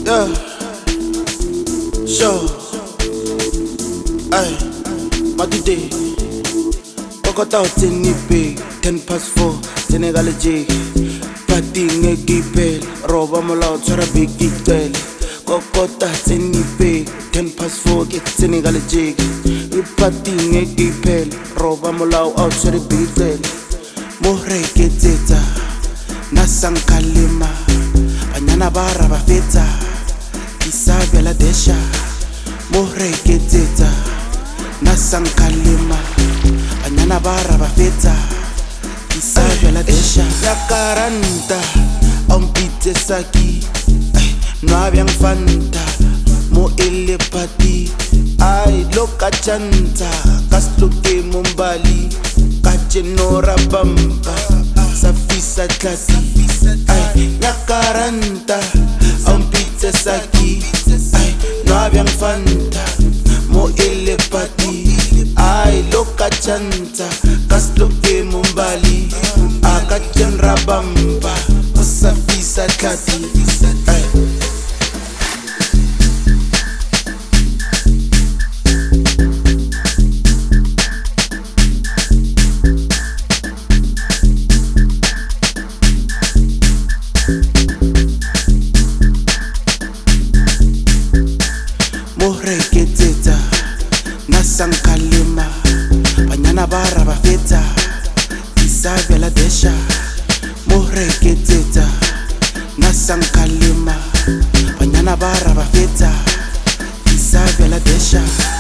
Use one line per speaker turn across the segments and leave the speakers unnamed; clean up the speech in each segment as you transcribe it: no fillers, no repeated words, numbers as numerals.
Yeah, sure. Aye, Matude. Kokota utini big 10 past 4, Senegal jig. Pating a gipel, roba mola utara big detail. Kokota utini big 10 past 4, get Senegal jig. Pating a gipel, roba mola utara big detail. More geteta, nasang kalima. Banyana bara bafeta, isabia la desha. More geteta, nasang kalima. Banyana bara bafeta, isabia la desha. La caranta, on pite saki. No habían fanta, mo ele pati. Ay, loca chanta, caslo que mumbali. Cache no rabamba, safisa clasi. Ay, la caranta, on pite saki. Ay, no habían fanta, mo ele pati. Ay, loca chanta, caslo que mumbali. Akachen rabamba, safisa clasi. Ay. More geteta, nasang kalima. Banyana bara bafeta, isabia la desha. More geteta, nasang kalima. Banyana bara bafeta, isabia la desha.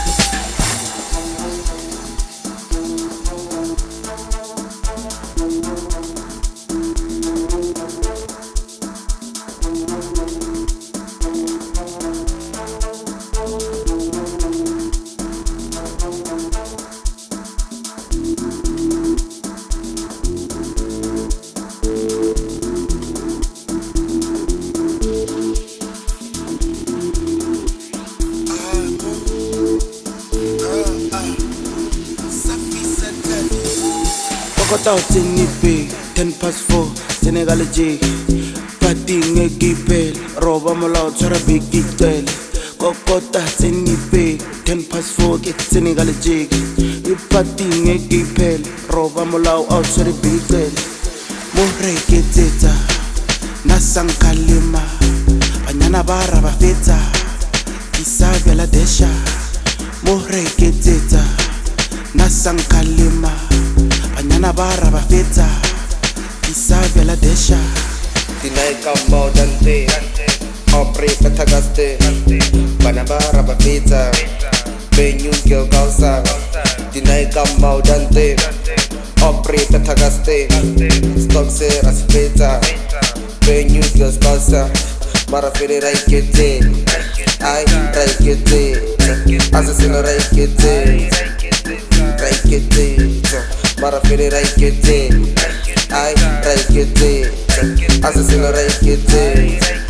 Kokota utini big 10 past 4, Senegal jig. Pating a gipel, roba mola utara big detail. Kokota utini big 10 past 4, get Senegal jig. Pating a gipel, roba mola utara big detail. More geteta, nasang kalima. Banyana bara bafeta, isabia la desha. More geteta, nasang kalima. Banyana bara bafeta, isabia la desha.
Dinay kamao dante, opre patagaste. Banabara bafeta, benyun gil kausa. Dinay kamao dante, opre patagaste. Stock se raspeta, benyun gil kausa. Mara fere raikete, ay raikete. Asesino raikete, raikete. Mara fere raikete, ay raikete. Asesino raikete.